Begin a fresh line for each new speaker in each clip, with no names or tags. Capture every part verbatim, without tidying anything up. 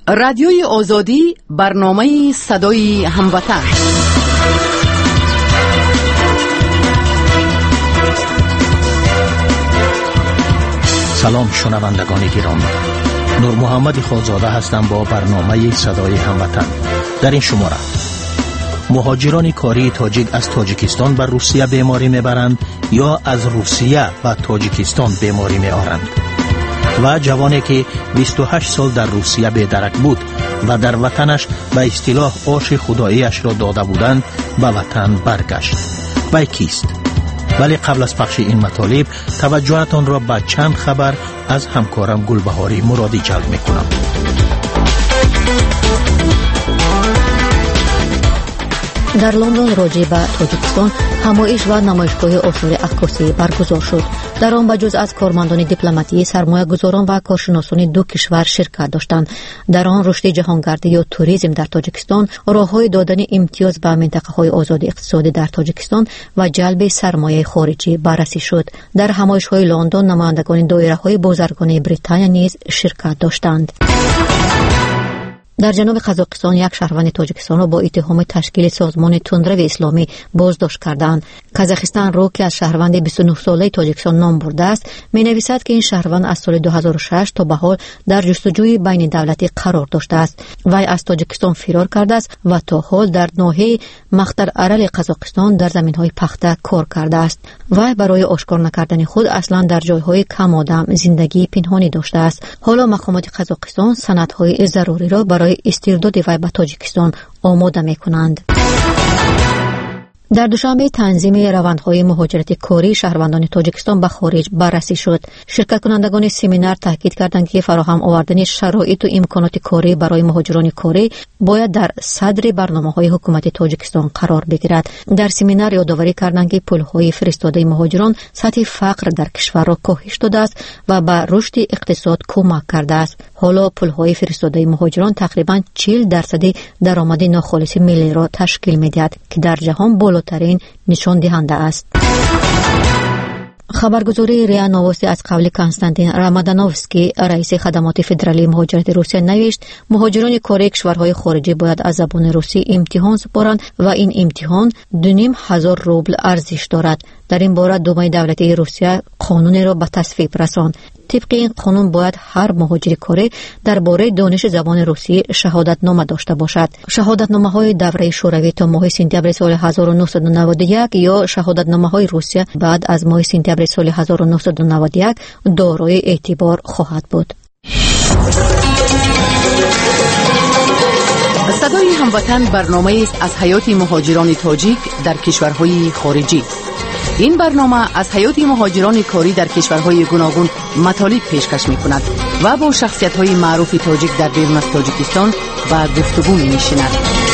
رادیوی آزادی، برنامه صدای هموطن.
سلام شنوندگان گرامی، نور محمد خودزاده هستم با برنامه صدای هموطن. در این شماره مهاجران کاری تاجیک از تاجیکستان به روسیه بیماری میبرند یا از روسیه به تاجیکستان بیماری میآورند و جوانی که بیست و هشت سال در روسیه بی‌درک بود و در وطنش به اصطلاح آش خداییش را داده بودند به وطن برگشت. وی کیست؟ ولی قبل از پخش این مطالب توجهتان را به چند خبر از همکارم گلبهاری مرادی جلب میکنم.
در لندن راجع به تاجیکستان همایش و نمایشگاه آثار عکاسی برگزار شد. در آن بجز از کارمندان دیپلماتی، سرمایه گذاران و کارشناسان دو کشور شرکت داشتند. در آن رشد جهانگردی یا توریسم در تاجیکستان، راه‌های دادن امتیاز به منطقه‌های آزاد اقتصادی در تاجیکستان و جلب سرمایه خارجی بررسی شد. در همایش‌های لندن نمایندگان دایره‌های بازرگانی بریتانیا نیز شرکت داشتند. در جنوب قزاقستان یک شهروند تاجیکستان را با اتهام تشکیل سازمان تندرو اسلامی بازداشت کردند. قزاقستان رو که از شهروند بیست و نه ساله تاجیکستان نام برده است، می‌نویسد که این شهروند از سال دو هزار و شش تا به حال در جستجوی بین دولتی قرار داشته است. وی از تاجیکستان فرار کرده است و تا حال در ناحیه مختر ارل قزاقستان در زمین‌های پخته کار کرده است. وی برای آشکار نکردن خود اصلا در جای‌های کم آدم زندگی پنهانی داشته است. حالا مقامات قزاقستان سندهای ضروری را برای استرداد وی به تاجیکستان آماده می‌کنند. در دوشنبه تنظیم روندهای مهاجرت کاری شهروندان تاجیکستان به خارج بررسی شد. شرکت کنندگان سمینار تاکید کردند که فراهم آوردن شرایط و امکانات کاری برای مهاجران کاری باید در صدر برنامه‌های حکومت تاجیکستان قرار بگیرد. در سمینار یادآوری کردند که پول‌های فرستاده مهاجران سطح فقر در کشور را کاهش داده است و به رشد اقتصاد کمک کرده است. حالا پول‌های فرستاده مهاجران تقریباً چهل درصد درآمد ناخالص ملی را تشکیل می‌دهد که در جهان بالاترین نشان دهنده است. خبرگزاری ریا نووستی از قول کنستانتین رامادانوفسکی، رئیس خدمات فدرالی مهاجرت روسیه، نوشت مهاجران کاری کشورهای خارجی باید از زبان روسی امتحان سپارند و این امتحان دو نیم هزار روبل ارزش دارد. در این باره دومای دولتی روسیه قانون را به تصویب رساند. طبق این قانون باید هر مهاجر کاری درباره دانش زبان روسی شهادت نامه داشته باشد. شهادت نامه های دوره شوروی تا ماه سپتامبر سال هزار و نهصد و نود و یک یا شهادت نامه های روسیه بعد از ماه سپتامبر سال هزار و نهصد و نود و یک دارای اعتبار خواهد بود.
صدای هموطن برنامه است از حیات مهاجران تاجیک در کشورهای خارجی. این برنامه از حیات مهاجران کاری در کشورهای گوناگون مطالب پیشکش می‌کند و با شخصیت‌های معروف تاجیک در بیرون از تاجیکستان به گفتگو می‌نشیند.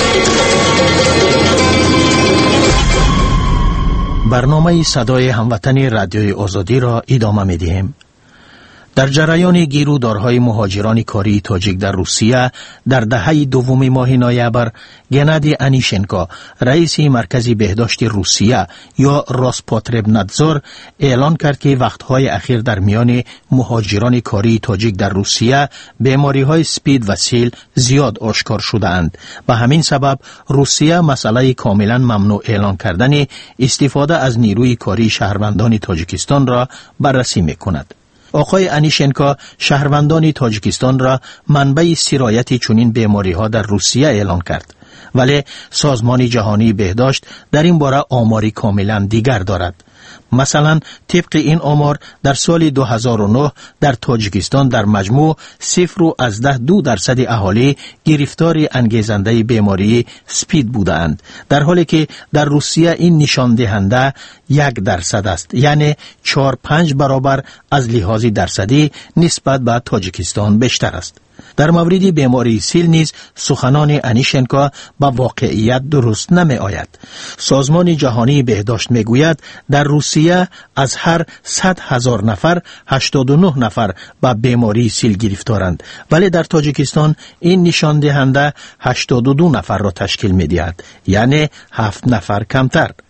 برنامه صدای هموطن رادیوی آزادی را ادامه می‌دهیم. در جریان گیرودارهای مهاجران کاری تاجیک در روسیه در دهه دوم ماه نوامبر، گنادی انیشنکو، رئیس مرکز بهداشت روسیه یا روسپوتربنادزور، اعلان کرد که وقتهای اخیر در میان مهاجران کاری تاجیک در روسیه بیماری‌های سپید و سیل زیاد آشکار شده‌اند. به همین سبب روسیه مسئله کاملا ممنوع اعلان کردن استفاده از نیروی کاری شهروندان تاجیکستان را بررسی می‌کند. آقای انیشنکو شهروندان تاجیکستان را منبع سرایت چنین بیماری ها در روسیه اعلان کرد، ولی سازمان جهانی بهداشت در این باره آماری کاملا دیگر دارد. مثلا طبق این آمار در سال دو هزار و نه در تاجیکستان در مجموع صفر و از ده دو درصد اهالی گرفتار انگیزنده بیماری سپید بودند، در حالی که در روسیه این نشان دهنده یک درصد است، یعنی چهار پنج برابر از لحاظ درصدی نسبت به تاجیکستان بیشتر است. در مورد بیماری سیل نیز سخنان انیشنکو با واقعیت درست نمی آید. سازمان جهانی بهداشت می گوید در روسیه از هر صد هزار نفر هشتاد و نه نفر با بیماری سیل گرفتارند، ولی در تاجیکستان این نشان دهنده هشتاد و دو نفر را تشکیل می دهد، یعنی هفت نفر کمتر.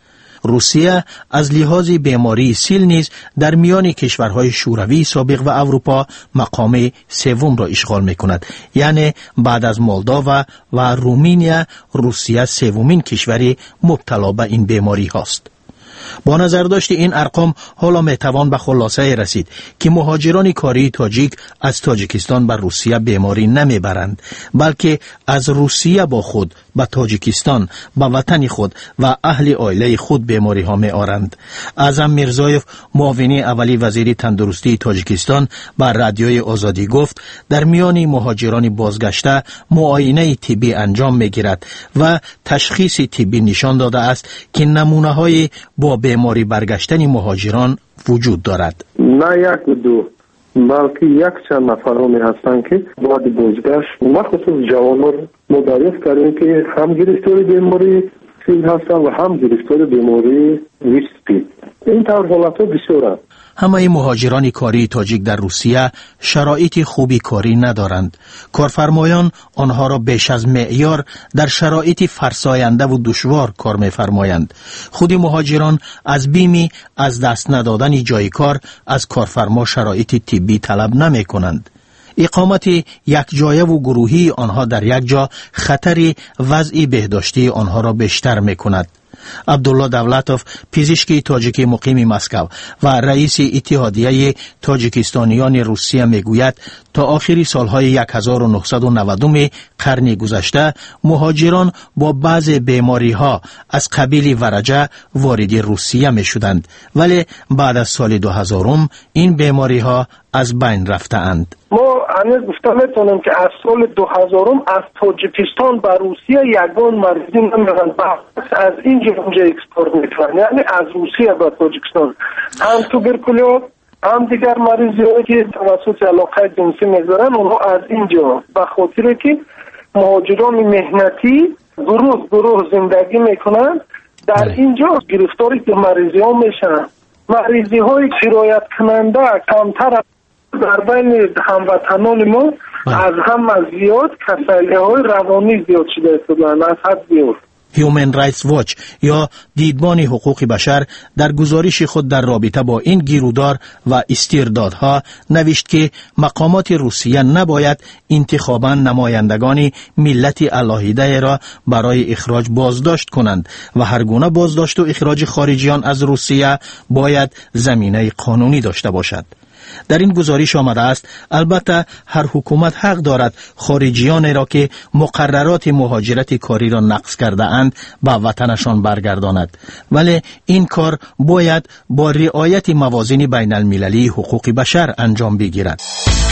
روسیه از لحاظ بیماری سیل نیز در میان کشورهای شوروی سابق و اروپا مقام سوم را اشغال می‌کند. یعنی بعد از مولداوا و رومانیا روسیه سومین کشور مبتلا به این بیماری هاست. با نظر داشت این ارقام حالا میتوان به خلاصه رسید که مهاجران کاری تاجیک از تاجیکستان به روسیه بیماری نمیبرند، بلکه از روسیه با خود به تاجیکستان به وطن خود و اهل عائله خود بیماری ها می آرند. اعظم میرزایف معاون اولی وزیر تندرستی تاجیکستان به رادیوی آزادی گفت در میان مهاجران بازگشته معاینه طبی انجام می گیرد و تشخیص طبی نشان داده است که نمونه های با بیماری برگشتن مهاجران وجود دارد.
نه یک و دو بلکه یک چند نفرامی هستند که بعد بازگشت مخصوص جوانان ما دریافت کردیم که هم گرفتار بیماری سیل هستند و هم گرفتار بیماری ویسپی. این طور حالتها بسیار است.
همه مهاجران کاری تاجیک در روسیه شرایط خوبی کاری ندارند. کارفرمایان آنها را بیش از معیار در شرایط فرساینده و دشوار کار می‌فرمایند. خود مهاجران از بیمی از دست ندادن جای کار از کارفرما شرایط طبی طلب نمی‌کنند. اقامت یک جایه و گروهی آنها در یک جا خطر وضع بهداشتی آنها را بیشتر می‌کند. عبدالله دولتوف پزشکی تاجیک مقیم مسکو و رئیس اتحادیه تاجیکستانیان روسیه میگوید تا آخر سالهای هزار و نهصد و نود قرن گذشته مهاجران با بعض بیماری ها از قبیل ورجه وارد روسیه می شدند، ولی بعد از سال دو هزار این بیماری ها از بین رفته اند.
ما هنوز گفته میتونیم که از سال دو هزار از تاجیکستان به روسیه یگان مریضی نمیرن، از اینجا اونجا اکسپورت میکنن، یعنی از روسیه به تاجیکستان هم توبرکولوز هم دیگر مریضی هایی که توسط علاقه جنسی میگذارن اونها از اینجا، به خاطر که مهاجران مهنتی گروه گروه زندگی میکنن در اینجا گرفتاری که مریضی ها میشن. مریضی های سرایت کننده کمتر در بین هموطنان ما از هم از زیاد کسلی های روانی زیاد شده استدن از حد زیاد.
هیومن رایتس واچ یا دیدبان حقوق بشر در گزارش خود در رابطه با این گیرودار و استردادها نوشت که مقامات روسیه نباید انتخاباً نمایندگان ملت علاهیده را برای اخراج بازداشت کنند و هر گونه بازداشت و اخراج خارجیان از روسیه باید زمینه قانونی داشته باشد. در این گزارش آمده است البته هر حکومت حق دارد خارجیان را که مقررات مهاجرت کاری را نقض کرده اند به وطنشان برگرداند، ولی این کار باید با رعایت موازین بین المللی حقوق بشر انجام بگیرد.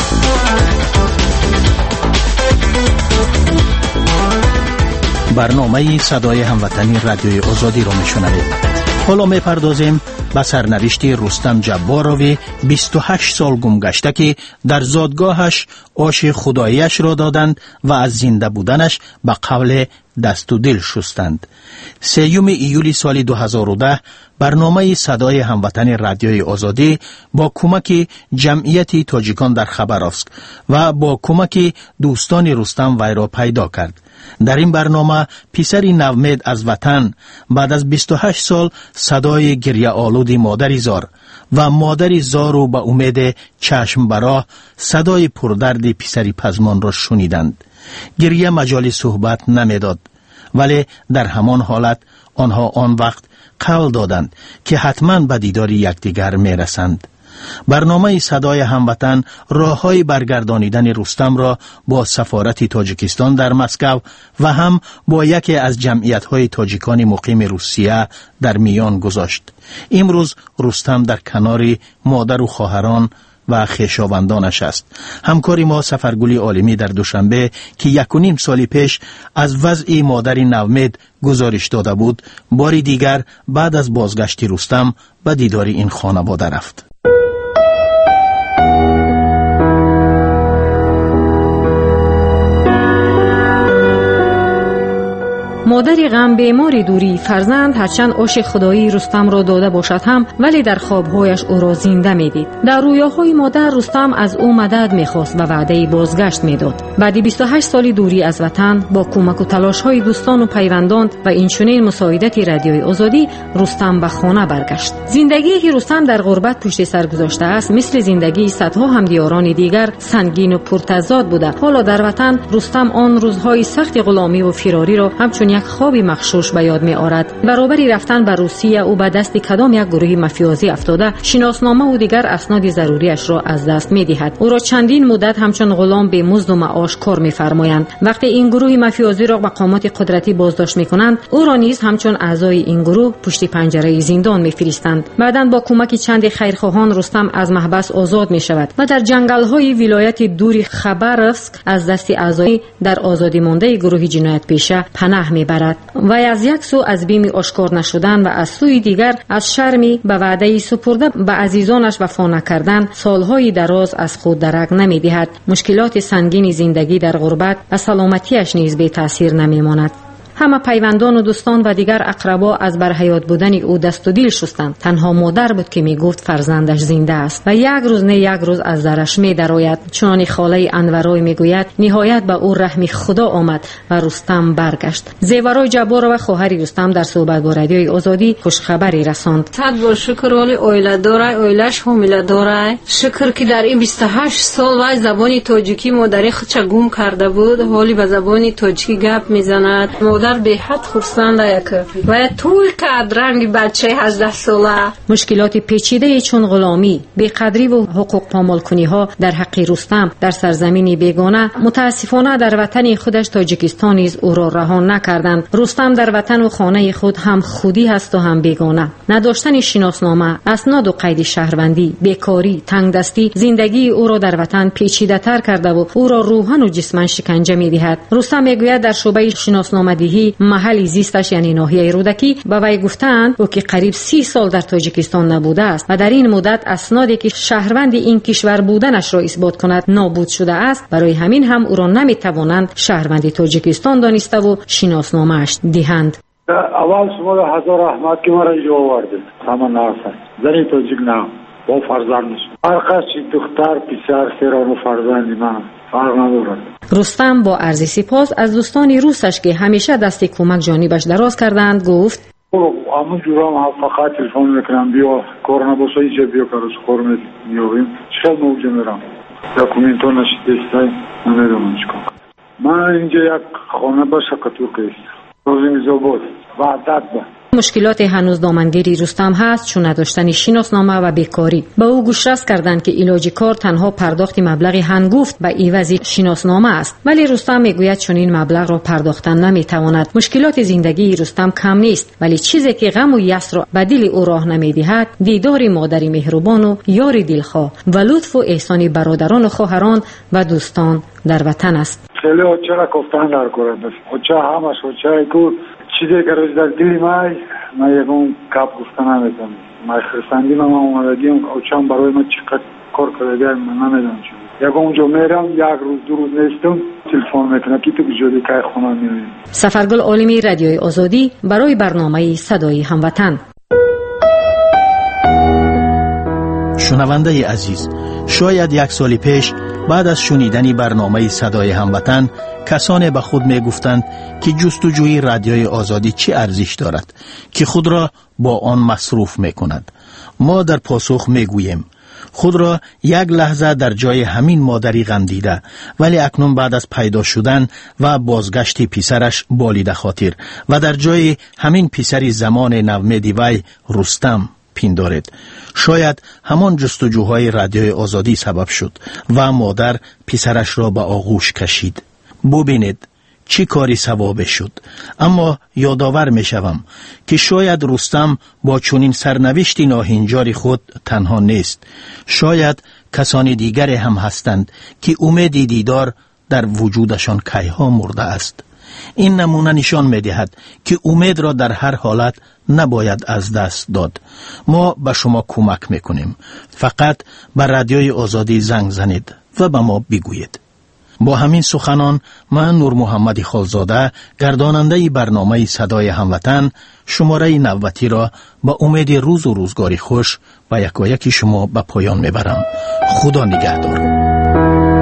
برنامه صدای هموطنی رادیوی آزادی را میشنوید. حالا می پردازیم به سرنوشت رستم جباروی بیست و هشت سال گم گشته که در زادگاهش آش خداییش را دادند و از زنده بودنش به قول دست و دل شستند. سیوم ایولی سال دو هزار و ده برنامه صدای هموطن رادیوی آزادی با کمک جمعیت تاجیکان در خبرافسک و با کمک دوستان رستم وی را پیدا کرد. در این برنامه پسری نومید از وطن بعد از بیست و هشت سال صدای گریه آلود مادری زار و مادری زار و به امید چشم براه صدای پردرد پسری پزمان را شنیدند. گریه مجال صحبت نمیداد، ولی در همان حالت آنها آن وقت قول دادند که حتما به دیدار یکدیگر میرسند. برنامه صدای هموطن راههای برگردانیدن رستم را با سفارت تاجیکستان در مسکو و هم با یکی از جمعیت‌های تاجیکان مقیم روسیه در میان گذاشت. امروز رستم در کنار مادر و خواهران و خویشاوندانش است. همکاری ما سفرگلی عالمی در دوشنبه که یک و نیم سالی پیش از وضع مادر نومید گزارش داده بود، باری دیگر بعد از بازگشت رستم به دیدار این خانواده رفت.
مادر غم بیماری دوری فرزند هرچند عشق خدایی رستم را داده باشد هم ولی در خوابهایش او را زنده میدید. در رویاهای مادر رستم از او مدد میخواست و وعده بازگشت میداد. بعد بیست و هشت سال دوری از وطن با کمک و تلاش های دوستان و پیوندان و اینچنین مساعدت رادیوی آزادی رستم به خانه برگشت. زندگی که رستم در غربت پشت سر گذاشته است مثل زندگی صدها همدیاران دیگر سنگین و پرتضاد بوده. حالا در وطن رستم آن روزهای سخت غلامی و فراری را همچون یک خواب مخشوش به یاد می آورد. برابر رفتن به روسیه او به دست کدام یک گروه مافیازی افتاده شناسنامه و دیگر اسناد ضروریش را از دست می دهد. او را چندین مدت همچون غلام به مزد و معاش کار می فرمایند. وقتی این گروه مافیازی را مقامات قدرتی بازداشت می کنند او را نیز همچون اعضای این گروه پشت پنجره زندان می فرستند. بعداً با کمک چند خیرخواهان رستم از محبس آزاد می شود و در جنگل های ولایت دور خبرسک از دست اعضای در آزادی مانده گروه جنایت پیشه پناه می برد و از یک سو از بیم آشکار نشدن و از سوی دیگر از شرمی به وعده سپرده به عزیزانش وفا نکردن سالهای دراز از خود درک نمی دهد. مشکلات سنگین زندگی در غربت و سلامتیش نیز بی تاثیر نمی ماند. همه پیوندان و دوستان و دیگر اقربا از بر حیات بودن او دست و دل شستند. تنها مادر بود که می گفت فرزندش زنده است و یک روز نه یک روز از درش می درآید. چنان خاله انورای می گوید نهایت به او رحم خدا آمد و رستم برگشت. زیورای جبار و خواهر رستم در صحبت با رادیوی آزادی خوش خبری رساند.
صد بار شکر ولی اویله داره اویلش حامله داره. شکر که در این بیست و هشت سال وای زبان تاجیکی مادری خودش گم کرده بود حالی به زبان تاجیکی گپ میزند. مادر به حد خرسنده که و توی قدرنگ بچه هجده ساله.
مشکلات پیچیده چون غلامی، بی‌قدری و حقوق پامال کنی ها در حق رستم در سرزمینی بیگانه متاسفانه در وطن خودش تاجیکستان نیز او را رها نکردند. رستم در وطن و خانه خود هم خودی هست و هم بیگانه. نداشتن شناسنامه، اسناد و قید شهروندی، بیکاری، تنگدستی زندگی او را در وطن پیچیده تر کرده و او را روحاً و جسماً شکنجه می‌دهد. رستم میگوید در شعبه شناسنامه دهی محلی زیستش یعنی ناحیه رودکی به وی گفتند او که قریب سی سال در تاجیکستان نبوده است و در این مدت اسنادی که شهروند این کشور بودنش را اثبات کند نابود شده است. برای همین هم او را نمیتوانند شهروند تاجیکستان دانسته و شناسنامه‌اش دهند.
اول شما هزار رحمت که مرا اینجا آوردید. سامان نرسد زنی تاجیک نه با فرزندش هر قصی دختر پسر سران و فرزندی من فرق ندارد.
رستم با عرض سپاس از دوستان روسش که همیشه دست کمک جانبش دراز کردند گفت
همون جورا هم فقط تلفن میکنم بیا کار نباشه اینجا بیا کارش خور میابیم چقدر موجه میرم دکومنت ها نشده استای نمیدونم چکن من اینجا یک خانه باشه کتور کهست روزی میزاباد و عدد با
مشکلات هنوز دامنگیری رستم هست چون نداشتن شناسنامه و بیکاری. با او گوشرس کردند که علاج کار تنها پرداخت مبلغ هنگفت به عوض شناسنامه است ولی رستم میگوید چون این مبلغ را پرداختن نمیتواند. مشکلات زندگی رستم کم نیست ولی چیزی که غم و یأس را به دل او راه نمیدهد دیدار مادری مهربان و یار دلخواه و لطف و احسان برادران و خواهران و دوستان در وطن است.
خیلی چرا گفتن در کردن اوچه همش اوچه کو چیزی که روز در دلی مای من یکم کپ گفتن نمیدونم من خرسندی من اومدیم اوچم برای من چقدر کار کرده من نمیدونم چی یکم اونجا میرم یک روز دو روز نیستم تلفن میکنم که تو کجایی که خونه میریم.
سفرگل عالمی رادیوی آزادی برای برنامه صدای هموطن.
شنونده عزیز، شاید یک سال پیش بعد از شنیدن برنامه صدای هموطن کسانی به خود می گفتند که جستجوی رادیوی آزادی چه ارزش دارد که خود را با آن مصروف می کند. ما در پاسخ می گوییم خود را یک لحظه در جای همین مادری غم دیده ولی اکنون بعد از پیدا شدن و بازگشت پسرش بالیده خاطر و در جای همین پسری زمان نومیدی وی رستم پیندارد. شاید همان جستجوهای رادیوی آزادی سبب شد و مادر پسرش را به آغوش کشید. ببینید چی کاری ثوابه شد. اما یادآور می شوم که شاید رستم با چنین سرنوشتی ناهنجار خود تنها نیست. شاید کسانی دیگر هم هستند که امید دیدار در وجودشان کیها مرده است. این نمونه نشان می دهد که امید را در هر حالت نباید از دست داد. ما به شما کمک می کنیم. فقط به رادیوی آزادی زنگ زنید و به ما بگویید. با همین سخنان من نور محمد خالزاده گرداننده برنامه صدای هموطن شماره نوتی را با امید روز و روزگاری خوش و یکایک شما به پایان میبرم. خدا نگهدار.